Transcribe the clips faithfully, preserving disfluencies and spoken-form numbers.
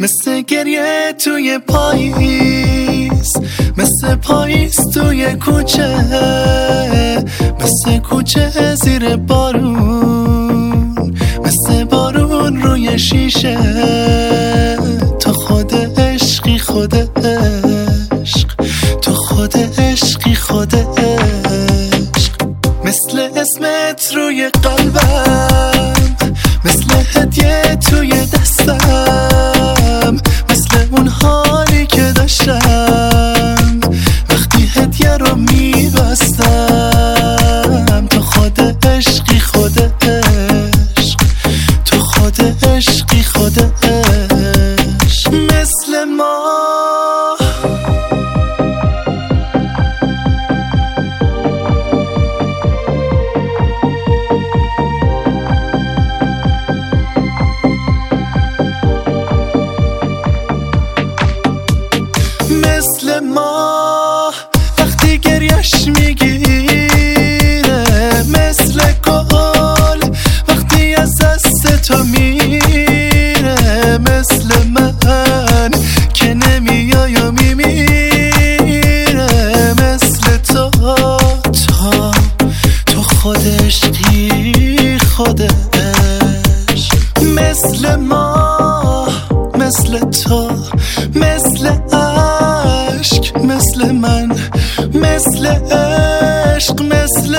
مثل گریه توی پاییز، مثل پاییز توی کوچه، مثل کوچه زیر بارون، مثل بارون روی شیشه. تو خود عشقی خود عشق، تو خود عشقی خود عشق. مثل اسمت روی قلبم، مثل هدیه توی دستم، مثل اون حالی که داشتم وقتی هدیه رو میبستم. تو خود عشقی خود عشق، تو خود عشقی خود عشق. مثل ما مثل ما وقتی گریش میگیره، مثل گل وقتی از دست تو میره، مثل من که نمیای و میمیره. مثل تو تو تو خود عشقی خود عشق. مثل ما مثل تو مثل عشق، مثل من مثل عشق، مثل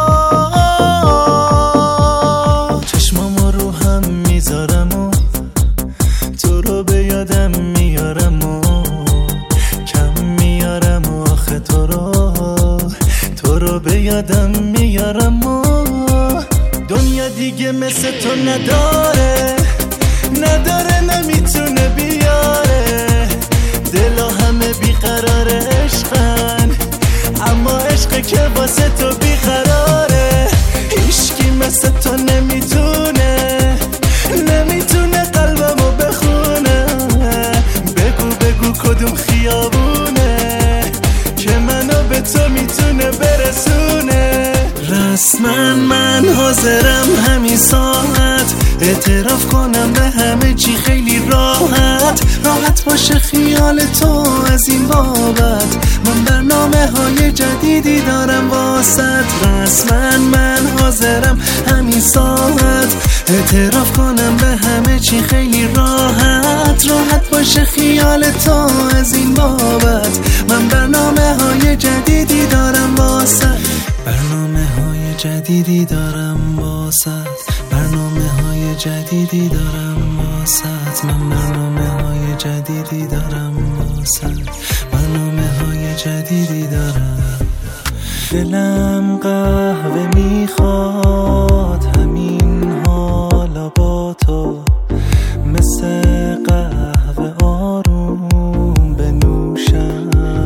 آه. چشمامو رو هم میذارم و تو رو به یادم میارم و کم میارم و آخه تو رو تو رو به یادم میارم و دنیا دیگه مثل تو نداره نداره نمیتونه بیاره. دلا همه بیقرار عشقن، اما عشق که واسه تو بیقراره. هیچکی مثل تو نمیتونه نمیتونه قلبمو بخونه. بگو بگو کدوم خیابونه که منو به تو میتونه برسونه. رسما من حاضرم همین ساعت اعتراف کنم به همه چی خیلی راحت راحت باشه خیال تو از این بابت. من برنامه های جدیدی دارم واسط. رسما من حاضرم همین ساعت اعتراف کنم به همه چی خیلی راحت راحت باشه خیال تو از این بابت. من برنامه های جدیدی دارم واسط، برنامه های جدیدی دارم واسط، برنامه های جدیدی دارم واسط. من برنامه های جدیدی دارم واسط، برنامه های جدیدی دارم. دلم قهوه میخواد همین حالا با تو، مثل قهوه آروم بنوشم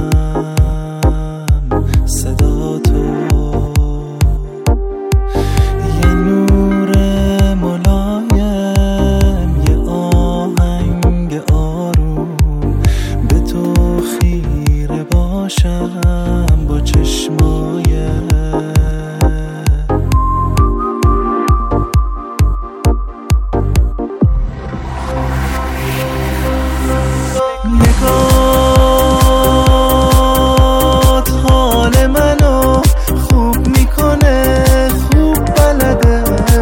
صدا تو. یه نور ملایم یه آهنگ آروم به تو خیره باشم با چشمای نگات حال منو خوب میکنه خوب بلده.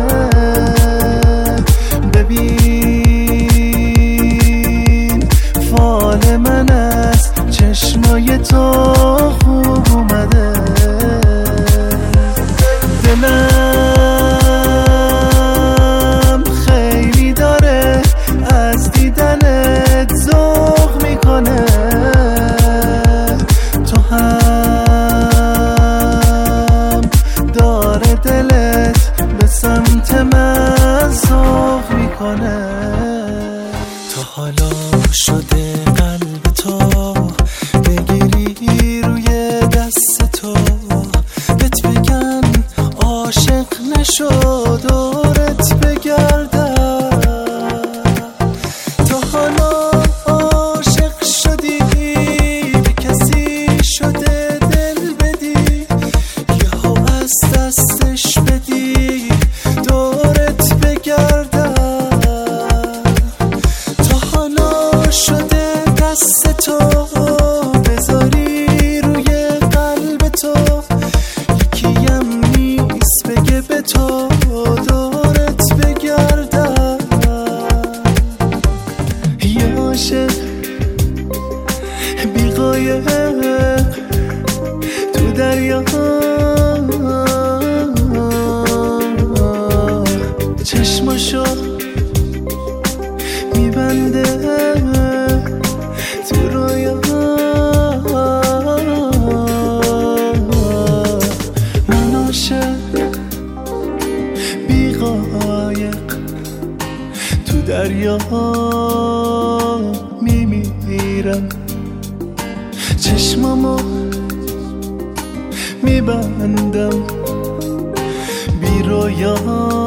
ببین فال من از چشمای تو خوب اومده. دلم خیلی داره از دیدنت ذوق میکنه. تو هم داره دلت به سمت من ذوق میکنه. تا حالا شده قلب تو بگیری روی دست تو بهت بگن عاشق نشو دورت بگردم. تا حالا عاشق شدی به کسی شده دل بدی یهو از دستش بدی دورت بگردم. تا حالا میخنده تو رویا. من عاشق بی قایق تو دریا میمیرم، چشمامو میبندم بی رویا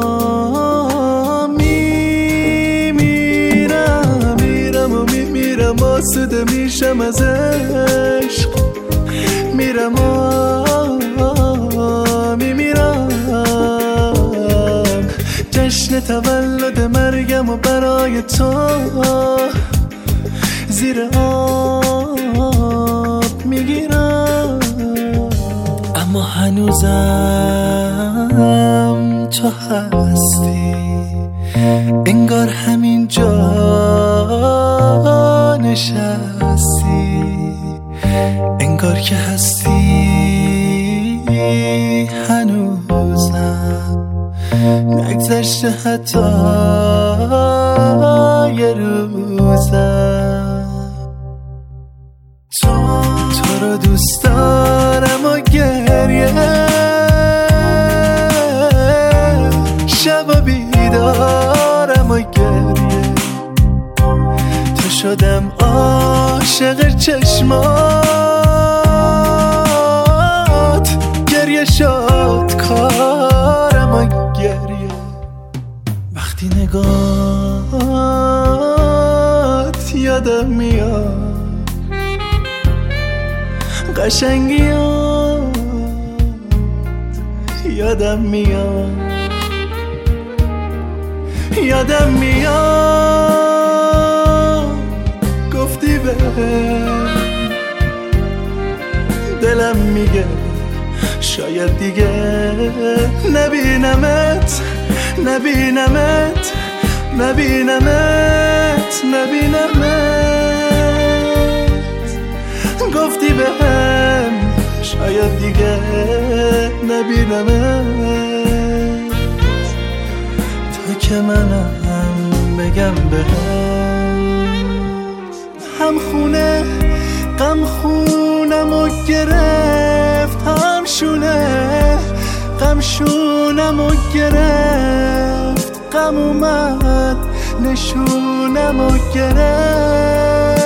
میمیرم. میرم و میمیرم آسوده میشم از عشق، میرم و میمیرم. جشن تولد مرگم و برای تو زیر آب میگیرم. اما هنوزم تو هستی، انگار همین جا نشستی، انگار که هستی هنوزم، نگذشته حتی یه روزم. تو تو رو دوست دارم و گریه شب بیدارم و گریه، تو شدم عاشق چشمات، گریه شد کارم و گریه. وقتی نگات یادم میاد قشنگیات، یادم میاد یادم میاد گفتی به دلم میگه شاید دیگه نبینمت نبینمت نبینمت نبینمت. گفتی به هم شاید دیگه نبینمت، تا که منم بگم بهت. هم خونه غم خونم و گرفت، هم شونه غم شونم و گرفت، غم اومد نشونم و گرفت.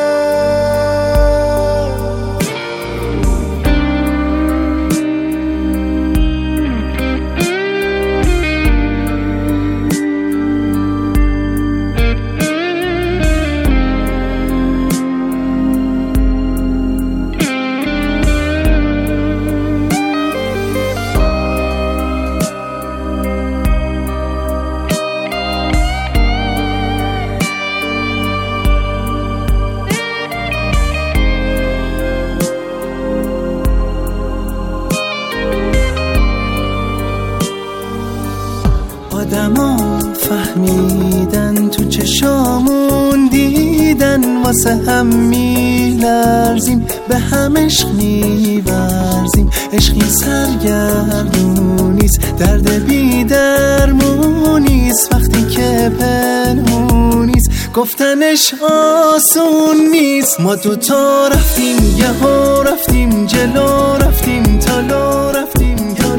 آدما فهمیدن تو چشامون دیدن، واسه هم میلرزیم به هم عشق میورزیم. عشقی سرگردونیست، درد بی درمونیست، وقتی که پنهونیست گفتنش آسون نیست. ما دوتا رفتیم یهو رفتیم جلو، رفتیم تالو رفتیم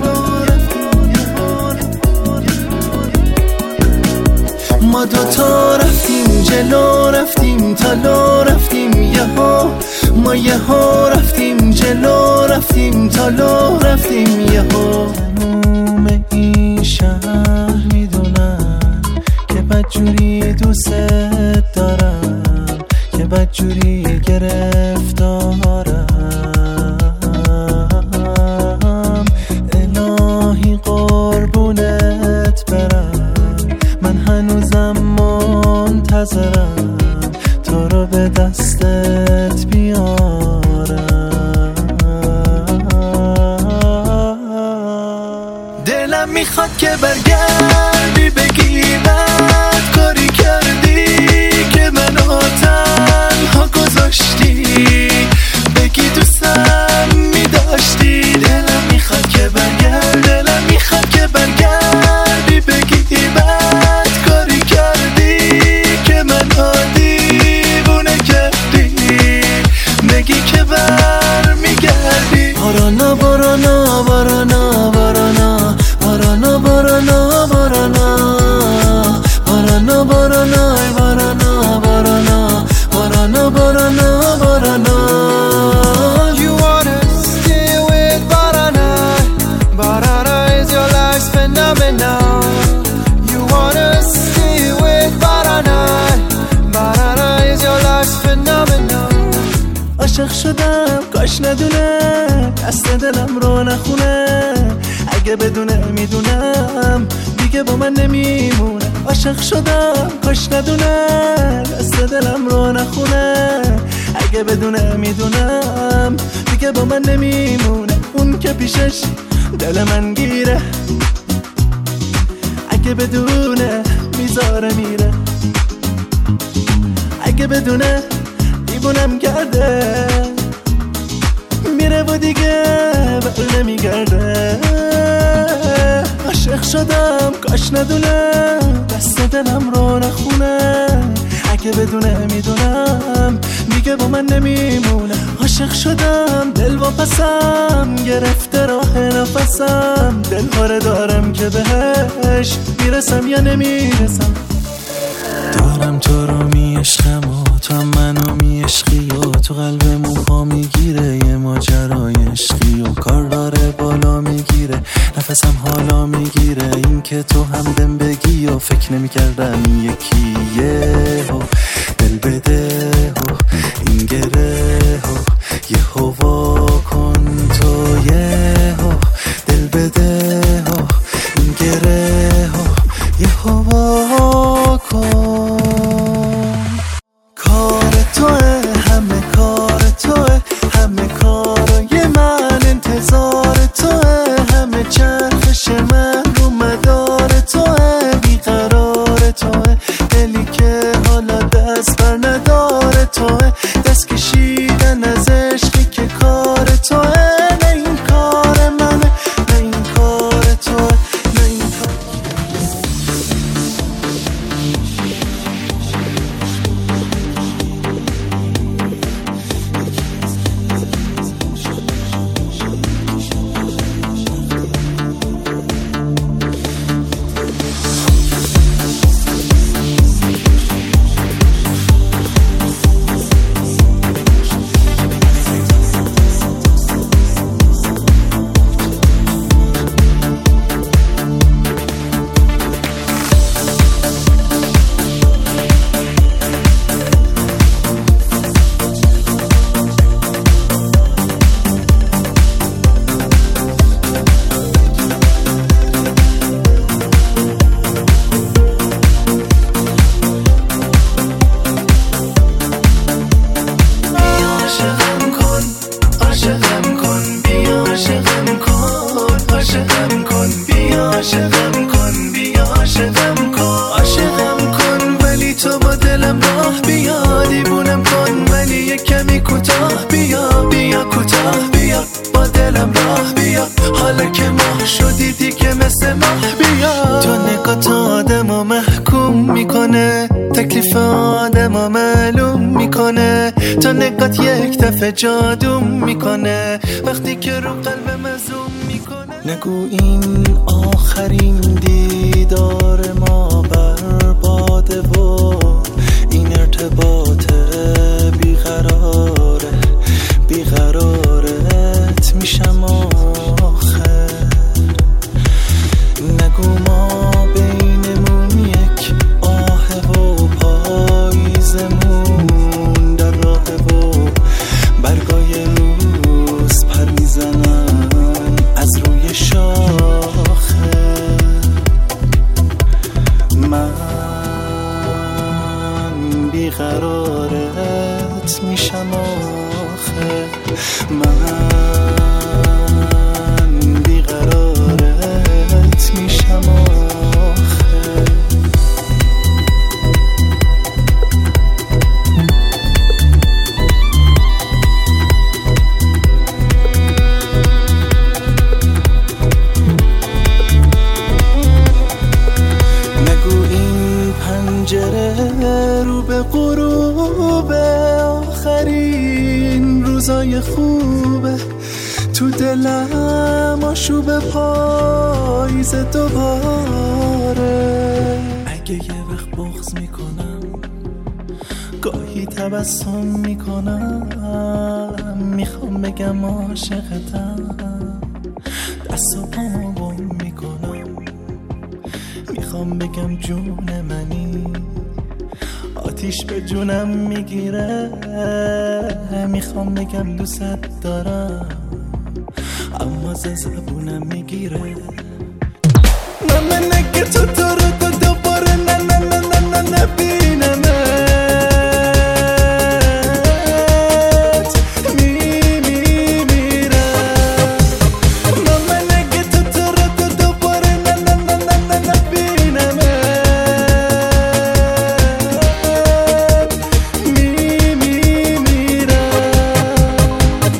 ما دوتا رفتیم جلو، رفتیم تالو رفتیم یهو، ما یهو رفتیم جلو، رفتیم تالو رفتیم یهو. تموم این شهر میدونن که بدجوری دوست دارم، که بدجوری گرفتارم. الهی قربونت برم، من هنوزم منتظرم تو رو به دستت بیارم. دلم میخواد که برگردی بگی بد کاری کردی که منو تنها گذاشتی، بگی دوستم میداشتی. دلم میخواد که برگرد، دلم میخواد که برگردی بگی بد کاری کردی که من عادی عاشق شدم کاش ندونه دست دلم رو نخونه، اگه بدونه میدونم دیگه با من نمیمونه. عاشق شدم کاش ندونه دست دلم رو نخونه، اگه بدونه میدونم دیگه با من نمیمونه. اون که پیشش دل من گیره، اگه بدونه میذاره میره، اگه بدونه دیوونم کرده میره و دیگه بر نمیگرده. عاشق شدم کاش ندونه دست دلم رو نخونه، اگه بدونه میدونم دیگه با من نمیمونه. عاشق شدم دل واپسم گرفته راه نفسم، دل هاره دارم که بهش میرسم یا نمیرسم. دارم تو رو میعشقم و تو هم منو میعشقی و تو قلبمون پا میگیره یه ماجرای عشقی و کار داره بالا میگیره نفسم حالا میگیره. این که تو هم دم بگی و فکر نمیکردم یکیه و دل بده و این گره و یه هوا کن تو یه و دل بده و این گره و یه هوا کن. کار توه همه کار توه، همه کارای من انتظار توه، همه چرخش من رو مدار توه، بیقرار توه دلی که حالا دست بر نداره توه، دست کشیدن از عشقی که کار توه. نه این کار منه نه این کار توه، نه این کار. عاشقم کن بیا عاشقم کن، عاشقم کن ولی تو با دلم راه بیا، دیوونم کن ولی یه کمی کوتاه بیا، بیا کوتاه بیا با دلم راه بیا، حالا که ماه شدی دیگه مثل ماه بیا. تو نگات آدمو محکوم میکنه، تکلیف آدمو معلوم میکنه، تو نگات یک دفعه جادوم میکنه وقتی که رو قلبم زوم میکنه. نگو این آخرین دیدار ما برباده و این ارتباط بیقراره، بیقرارت میشم آخر. نگو ما بینمون یک آه و پاییزمون در راه و برگای روز پر میزنن از روی شاخه. من بیقرارت میشم آخه، من بیقرارت میشم آخه. نگو این پنجره رو به غروب آخرین روزای خوبه، تو دلم آشوب پاییز دوباره. اگه یه وقت بغض میکنم گاهی تبسم میکنم، میخوام بگم عاشقتم دست و پامو گم میکنم، میخوام بگم جون منی آتیش به جونم میگیره. میخوام بگم دوست دارم اما ز زبونم میگیره. من نگه تو تو رو تو دوباره نه نه نه نه نه نبینمت. می می میرم. من نگه تو تو رو تو دوباره نه نه نه نه نه نبینمت. می می میرم.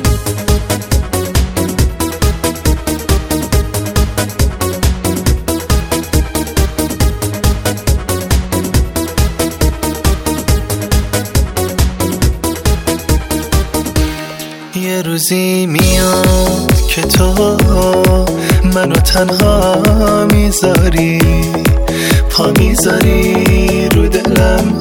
یه روزی میاد که تو منو تنها میذاری، پا میذاری رو دلم.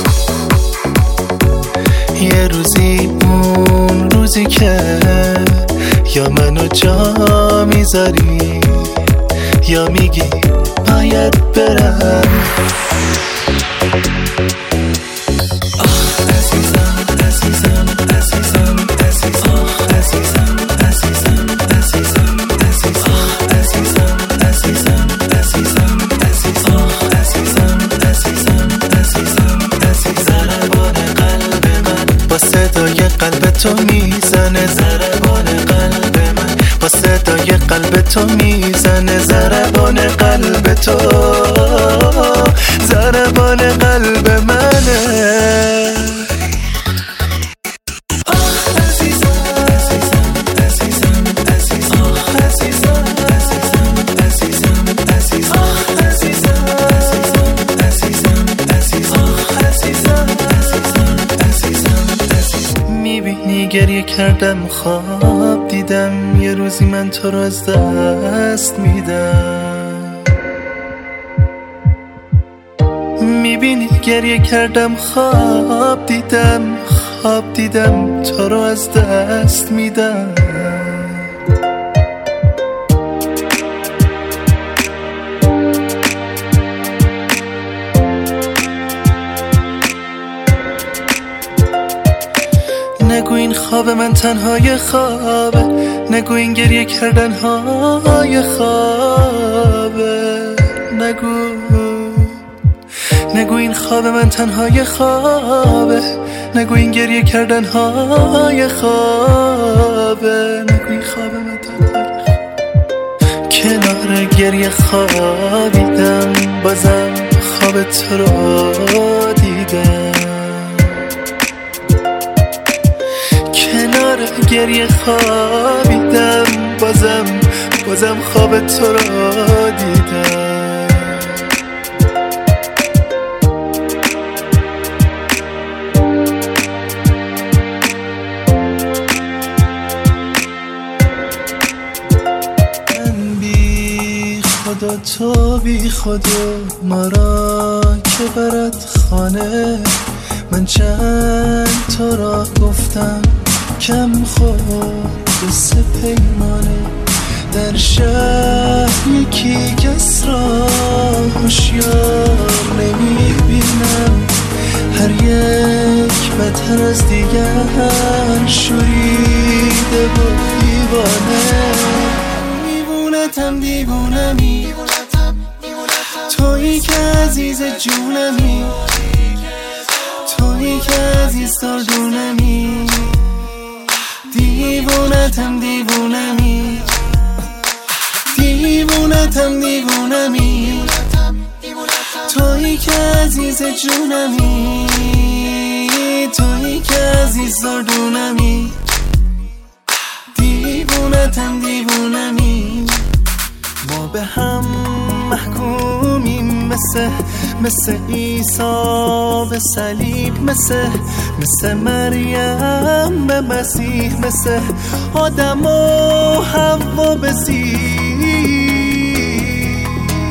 یه روزی اون روزی که یا منو جا میذاری یا میگی باید برم. قلب تو میزنه ضربان قلب من، با صدای قلب تو میزنه ضربان قلب تو، ضربان قلب منه. گریه کردم خواب دیدم یه روزی من تو رو از دست میدم. میبینی گریه کردم خواب دیدم خواب دیدم تو رو از دست میدم. نگو این خواب من تنهای خوابه، نگو این گریه کردن های خوابه. نگو نگو این خواب من تنهای خوابه، نگو این گریه کردن های خوابه. نگو این خواب من تنهای کنار گریه خوابیدم، بازم خواب تو رو دیدم. کنار گریه خوابیدم، بازم بازم خواب تو رو دیدم. من بی خدا تو بی خدا ما را که برد خانه. من چند تو را گفتم کم خود قصه پیمانه. در شهر یکی کس را هوشیار نمیبینم، هر یک بدتر از دیگر شوریده و دیوانه. دیوونتم دیوونمی، تویی که عزیز جونمی، تویی که عزیز سردونمی. دیوونتم دیوونمی، دیوونتم دیوونمی، تویی که عزیز جونمی، تویی که عزیز زردونمی. دیوونتم دیوونمی. ما به هم محکومیم مثل مثل عیسی به صلیب، مثل مثل مریم به مسیح، مثل آدم و حوا به مسیح.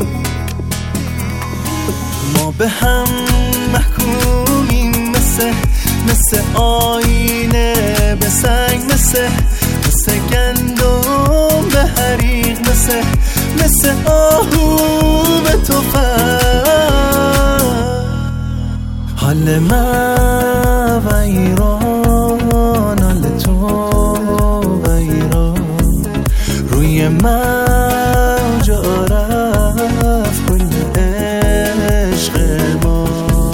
ما به هم محکومیم مثل مثل آینه به سنگ، مثل مثل گندم به حریق، مثل مثل آهو به تفنگ. حال من ویران، حال تو ویران، روی من جا رفت کل عشق ما.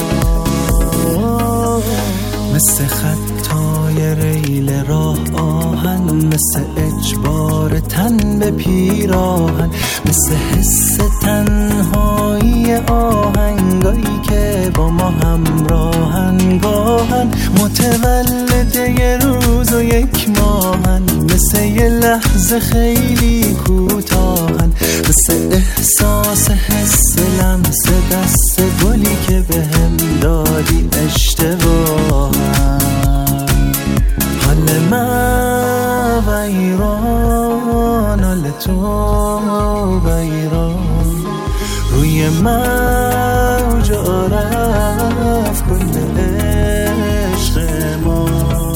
مثل خطای ریل راه آهن، مثل اجبار تن به پیراهن، مثل حس تنهایی آهنگایی که با ما همراهن، گاهن متولد یه روز و یک ماهن، مثل یه لحظه خیلی کوتاهن، مثل احساس حس لمس دست گلی که به هم دادی اشتباهن. حال من ویران، حال تو ویران، روی من جا رفت کل عشق ما.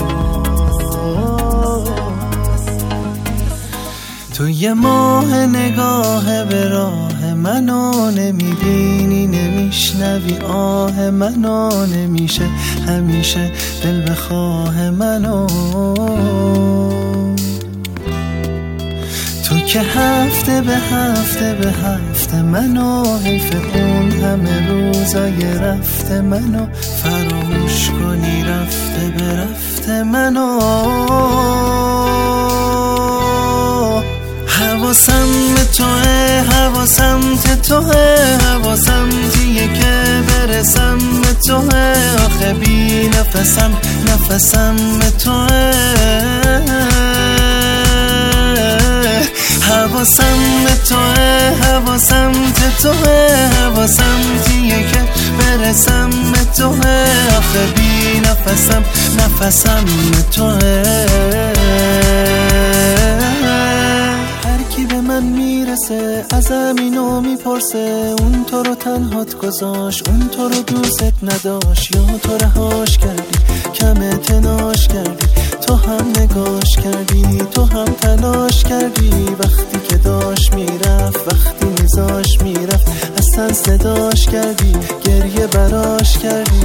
تو یه ماه نگاه به راه منو نمیبینی، نمیشنوی آه منو، نمیشه همیشه دل بخواه منو. تو که هفته به هفته به هفته منو، حیف اون همه روزای رفته منو، فراموش کنی رفته به رفته منو. حواسم به توه، حواسم ته توه، حواسم تیه که برسم به توه، آخه بی نفسم نفسم به توه. حواسم به توه، حواسم ته توه، حواسم تیه که برسم به توه، آخه بی نفسم نفسم به توه. به من میرسه ازم اینو میپرسه، اون تو رو تنهات گذاشت، اون تو رو دوست نداشت، یا تو رهاش کردی کم تناش کردی، تو هم نگاش کردی، تو هم تلاش کردی، وقتی که داشت میرفت، وقتی میذاش میرفت، اصلا صداش کردی، گریه براش کردی.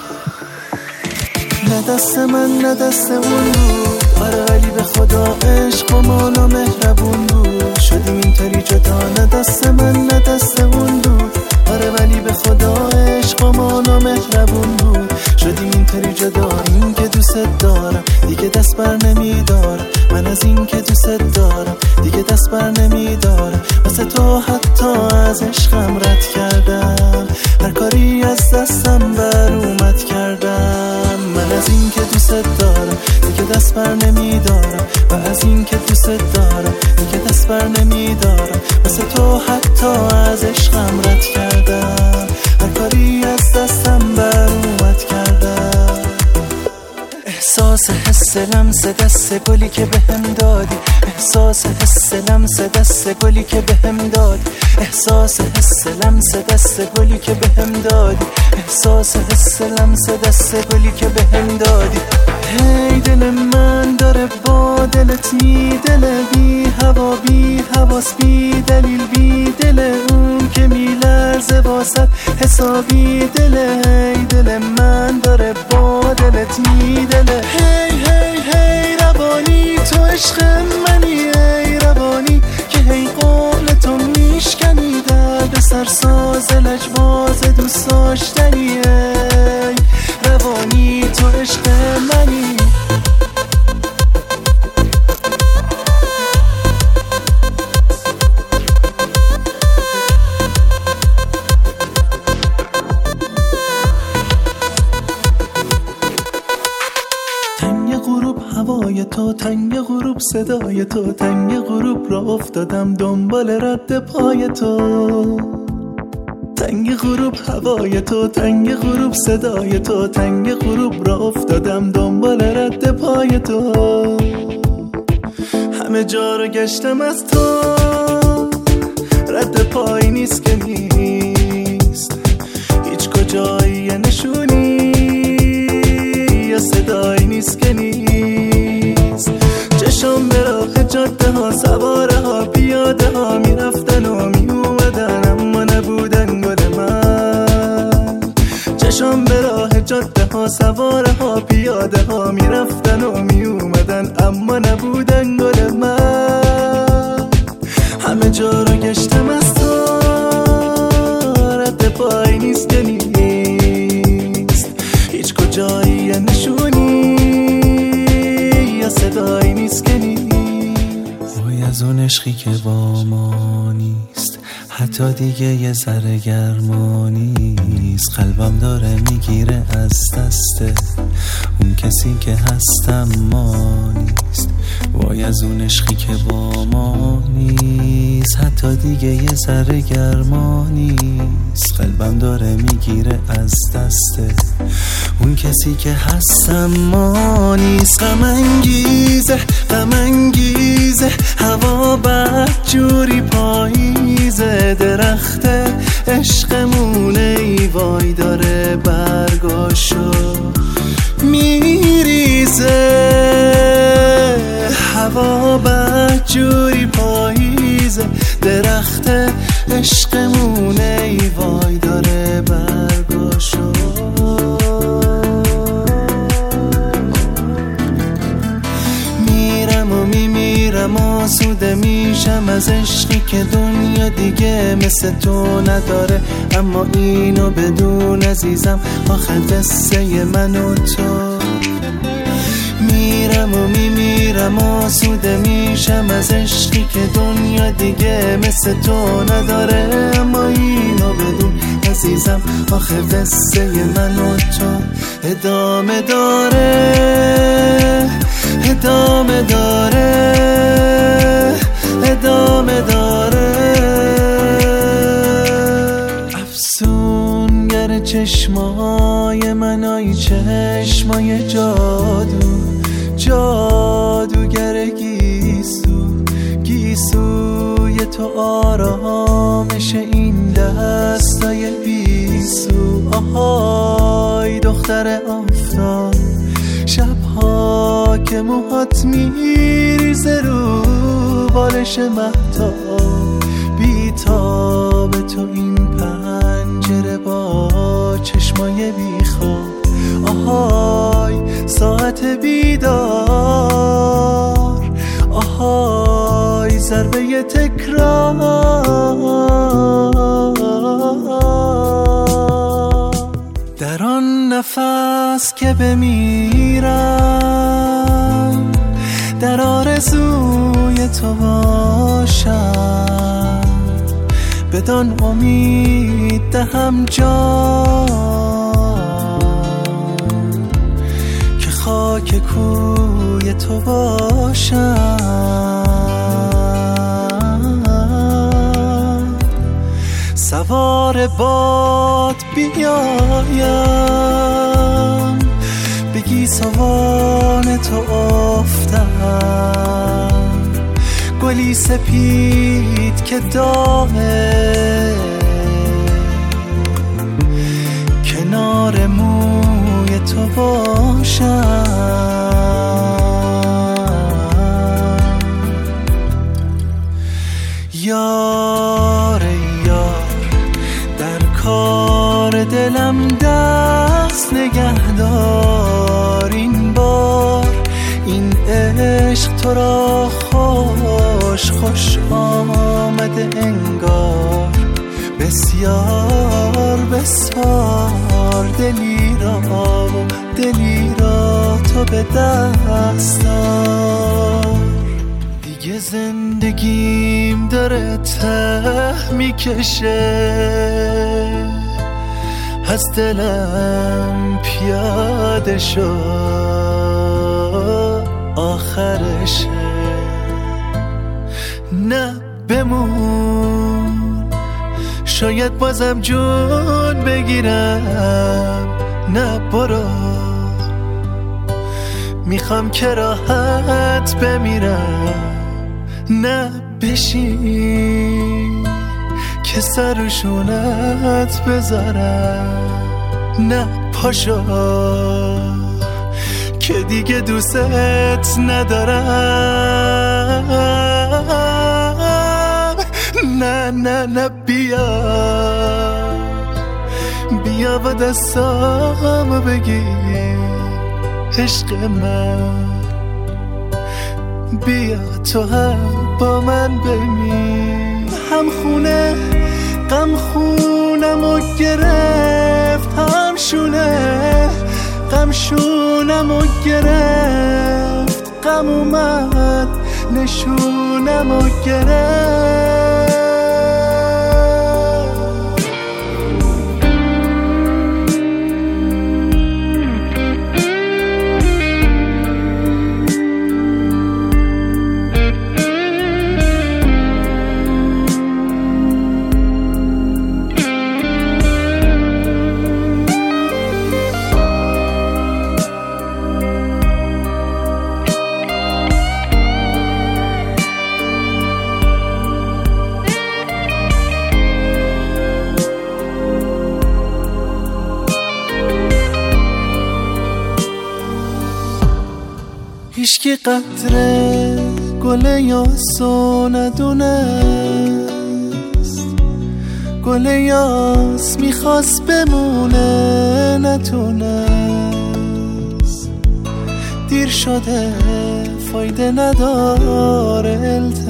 نه دست من نه دست اون بود، آره ولی به خدا عشق و مالا مهربون بود، شدیم اینطوری جدا. نه دست من نه دست اون بود، آره ولی به خدا عشق و مالا مهربون بود، شدیم اینطوری جدا. این که دوست دارم دیگه دست بر نمیدارم، من از این که دوست دارم دیگه دست بر نمیدارم، واسه تو حتی از عشقم رد کردم، هر کاری از دستم بر اومد کردم. من از این که دوست دارم دیگه دست بر نمیدارم، و از این که دوست دارم دیگه دست بر نمیدارم، واسه تو حتی از عشقم رد کردم، هر کاری از دستم بر اومد کردم. احساس حس لمس دست گلی که بهم دادی، احساس حس لمس دست گلی که بهم دادی، احساس حس لمس دست گلی که بهم دادی، احساس حس لمس دست گلی که بهم دادی. هی دل من داره با دلت می دل بی هوا بی حواس بی دلیل بی دل اون که میلرزه واسد حسابی دل. هی دل من داره با دلت می دل. هی هی هی روانی تو عشق منی، ای روانی که هی قول تو میشکنی، درد سرساز لجباز دوست داشتنی، ای روانی تو عشق منی. هوای تو تنگ غروب، صدای تو تنگ غروب، را افتادم دنبال رد پای تو. تنگ غروب هوای تو تنگ غروب، صدای تو تنگ غروب، را افتادم دنبال رد پای تو. همه جا رو گشتم از تو، رد پای نیست که نیست، هیچ کجایی نشونی یا صدایی نیست که نیست. چشم به راه جاده ها، سواره ها، پیاده ها میرفتن و میومدن، اما نبودن گل من. چشم به به راه جاده ها سواره ها پیاده ها میرفتن و میومدن اما نبودن گل من. همه جا رو گشتم از تو رد پای نیست که نیست، هیچ کجایی نشونی یا صدایی نیست که نیست. وای از اون عشقی که با ما نیست، حتی دیگه یه ذره گرما نیست. قلبم داره میگیره از دسته اون کسی که هستم ما نیست. وای از اون عشقی که با ما نیست، حتی دیگه یه ذره گرما نیست. قلبم داره میگیره از دسته اون کسی که هستم ما نیست. غم انگیزه غم انگیزه هوا بد جوری پاییزه، درخت عشقمونه ای وای داره برگاشو میریزه. هوا بد جوری پاییزه، درخت عشقمونه ای وای داره برگاشو. میرم و میمیرم آسوده میشم از عشقی که دنیا دیگه مثل تو نداره. اما اینو بدون عزیزم آخر قصه من و تو. میرم و میمیرم آسوده میشم از عشقی که دنیا دیگه مثل تو نداره. اما اینو بدون عزیزم آخر قصه من و تو ادامه داره ادامه داره ادامه داره. افسونگر چشمای من، آی چشمای جادو، جادوگر گیسو، گیسوی تو آرامش این دستای بیسو. آهای دختر آفتاب، شبها که موهات میریزه رو بالش مهتاب، بیتاب تو این پنجره با چشمای بیخواب. آهای ساعت بیدار، آهای ضربه تکرار. در آن نفس که بمیرم در آرزوی تو باشم، بدان امید دهم جان که خاک کوی تو باشم. سوار باد بیایم بگی سوان تو افتم، گلی سپید که داغه کنار موی تو باشم. یار یار در کار دلم دست نگهدار، این بار این عشق تو را خوش خوش آمده انگار. بسیار بسیار دلی را و دلی را تو به دست دار. دیگه زندگیم داره ته میکشه، از دلم پیاده شد آخرشه. نه بمون شاید بازم جون بگیرم، نه برو میخوام که راحت بمیرم. نه بشین که سرشونت بذارم، نه پاشو که دیگه دوستت ندارم. نه نه نه بیا بیا بیا با دستامو بگیر عشق من، بیا تو هم با من بمیر. هم خونه غم خونم و گرفت، هم شونه غم شونم و گرفت، غم اومد نشونم و گرفت. هیچکی قطره گل یاسو ندونست، گل یاس میخواست بمونه نتونست. دیر شده فایده نداره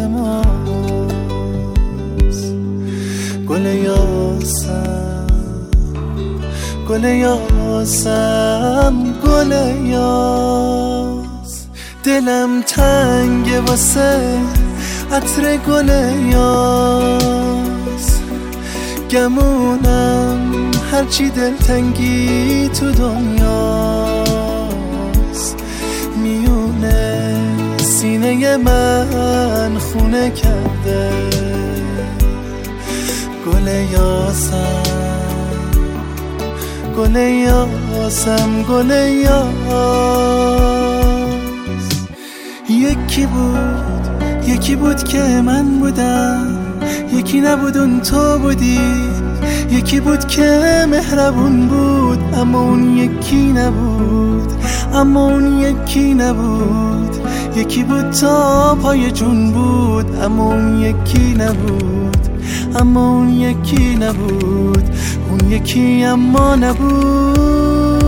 التماس، گل یاسم گل یاسم گل یاس. دلم تنگه واسه عطر گل یاس، گمونم هرچی دلتنگی تو دنیاست. میونه سینه من خونه کرده گل یاسم، گل یاسم گل یاس. یکی بود یکی بود که من بودم، یکی نبود اون تو بودی. یکی بود که مهربون بود اما اون یکی نبود، اما اون یکی نبود. یکی بود تا پای جون بود اما اون یکی نبود، اما اون یکی نبود. اون یکی اما نبود.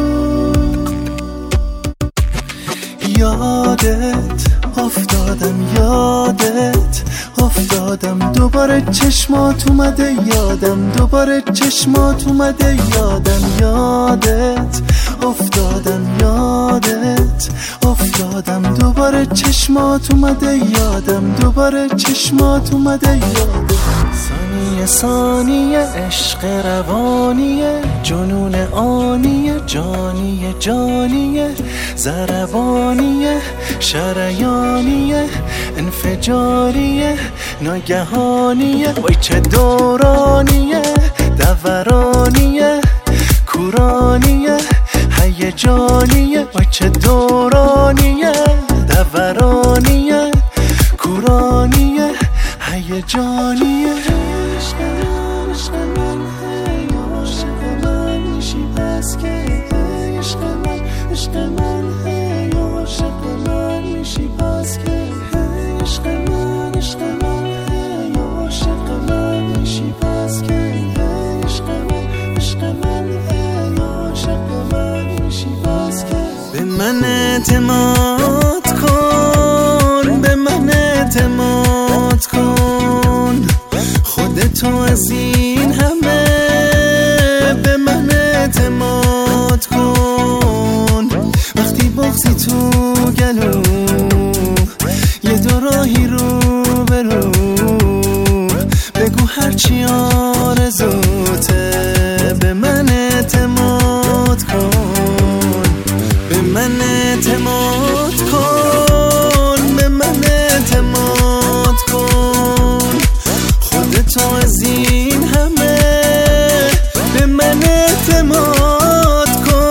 یادت افتادم یادت افتادم، دوباره چشمات اومده یادم، دوباره چشمات اومده یادم. یادت افتادم یادت افتادم، دوباره چشمات اومده یادم، دوباره چشمات اومده یادم. ثانیه ثانیه عشق روانیه، جنون آنیه، جانیه جانیه، ضربانیه، شریانیه، انفجاریه، ناگهانیه. وای چه دورانیه، دورانیه، کورانیه، هیجانیه. وای چه دورانیه، دورانیه، کورانیه، هیجانیه. عشق من عشق من هی عاشق من میشی پس که عشق من عشق من هی عاشق من میشی پس که عشق من عشق من هی عاشق من میشی پس که عشق من عشق من هی عاشق من میشی پس که. به من اعتماد کن، به من اعتماد کن، خودتو از این همه به من اعتماد کن. وقتی بغضی تو گلو یه دو راهی رو برو، بگو هرچی آرزوته. به من اعتماد کن، به من اعتماد کن، به من اعتماد کن، خودتو از این همه به من اعتماد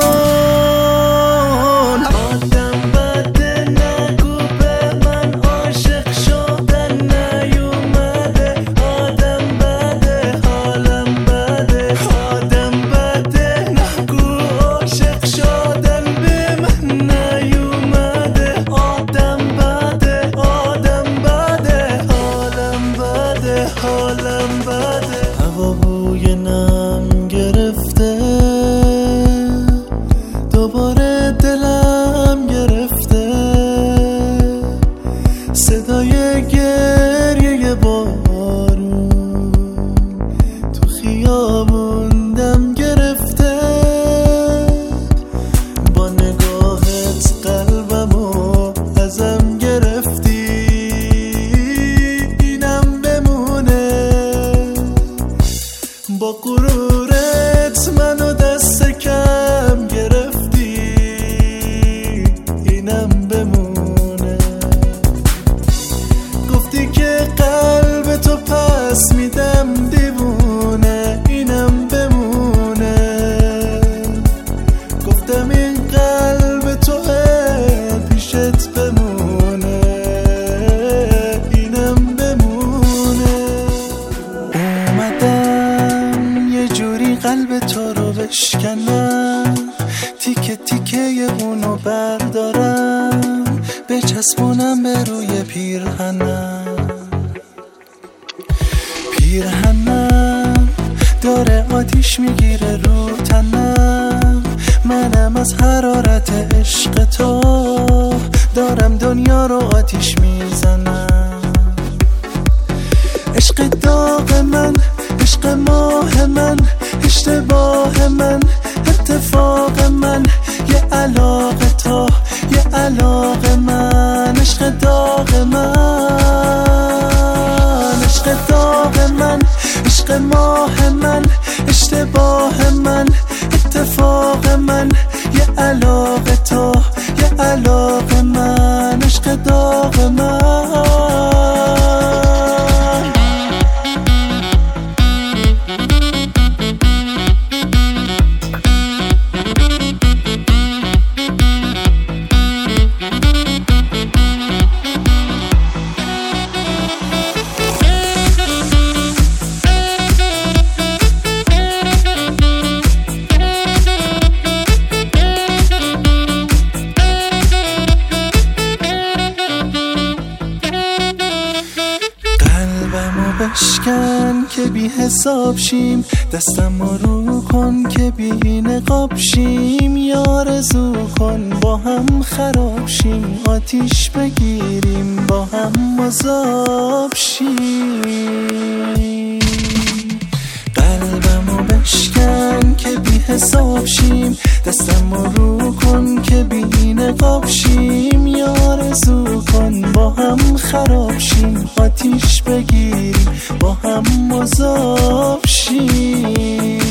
کن. آدم بده نگو به من عاشق شدن نیومده، آدم بده حالم بده، آدم بده نگو عاشق شدن به من نیومده. بردارم بچسبونم به روی پیرهنم. پیرهنم داره آتیش میگیره رو تنم، منم از حرارت عشق تو دارم دنیا رو آتیش میزنم. عشق داغ من، عشق ماه من، اشتباه من، اتفاق من، یه علاقه تا یه علاقه من. عشق داغ من، عشق داغ من، عشق ماه من، اشتباه من، اتفاق من، یه علاقه تا یه علاقه من. عشق داغ من. بشکن که بی حساب شیم، دستم رو کن که بی نقاب شیم. یارزو کن با هم خراب شیم، آتیش بگیریم با هم مذاب شیم. قلبمو بشکن که بی حساب شیم، دستم رو کن که بی نقاب شیم. یارزو کن با هم خراب شیم، آتیش بگیریم با هم مذاب شیم.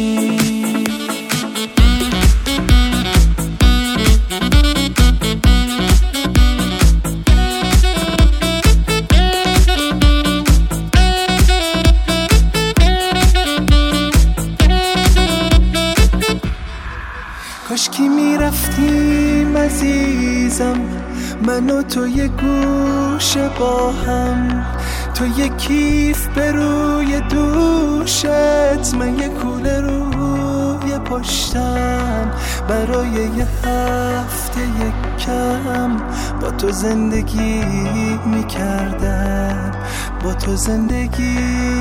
کاشکی میرفتیم عزیزم، من و تو یه گوشه با هم، تو یه کیف به روی دوشت، من یه کوله روی پشتم. برای یه هفته یک کم با تو زندگی میکردم، با تو زندگی.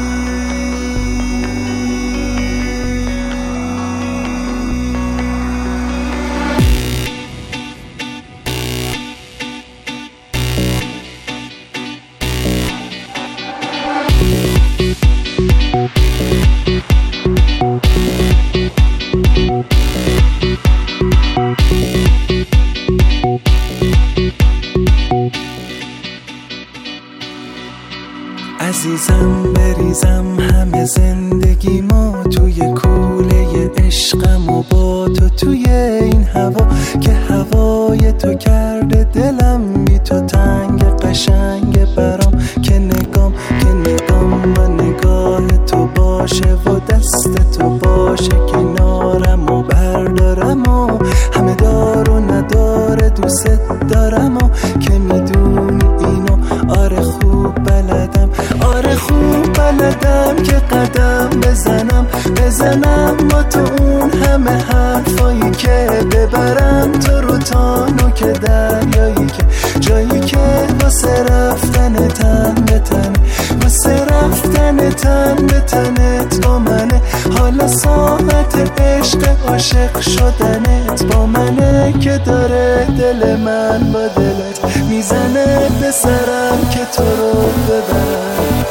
عزیزم بریزم همه زندگی ما توی کوله عشقم و با تو توی این هوا، که هوای تو کرده دلم بی تو تنگ قشنگ برام. که نگام که نگام و نگاه تو باشه و دست تو باشه کنارم و بردارم و همه دار و نداره دوست دارم و که میدونی اینو آره خوب بلدم، آره خوب بلدم که قدم بزنم بزنم با تو اون همه حرفایی که ببرم تو رو تا نوک دریایی، که جایی که واسه رفتن تن به تن، واسه رفتن تن به تنت با منه. حالا ساعت عشق عاشق شدنت با منه، که داره دل من با دلت میزنه به سرم که تو رو ببرم.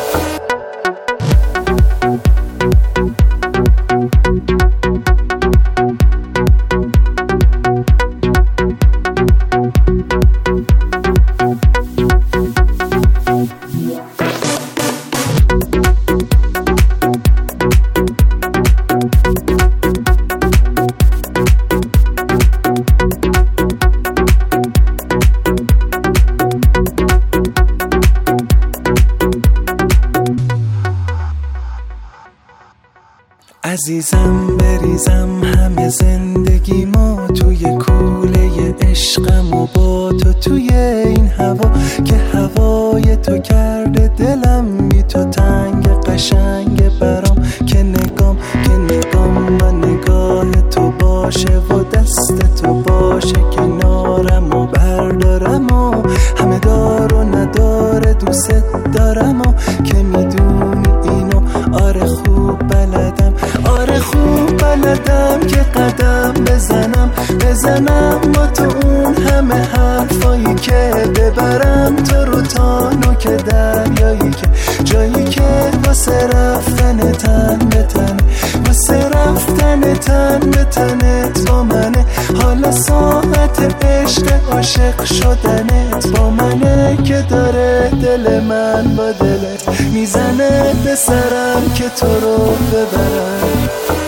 عزیزم بریزم همه زندگی ما توی کوله عشقم و با تو توی این هوا، که هوای تو کرده دلم بی تو تنگ قشنگ برام. که نگام که نگام و نگاه تو باشه و دست تو باشه کنار بزنم با تو اون همه حرفایی که ببرم تو رو تا نوک دریایی که جایی که واسه رفتن تن به تن واسه رفتن تن به تنت با منه حالا ساعت عشق عاشق شدنت با منه که داره دل من با دلت میزنه به سرم که تو رو ببرم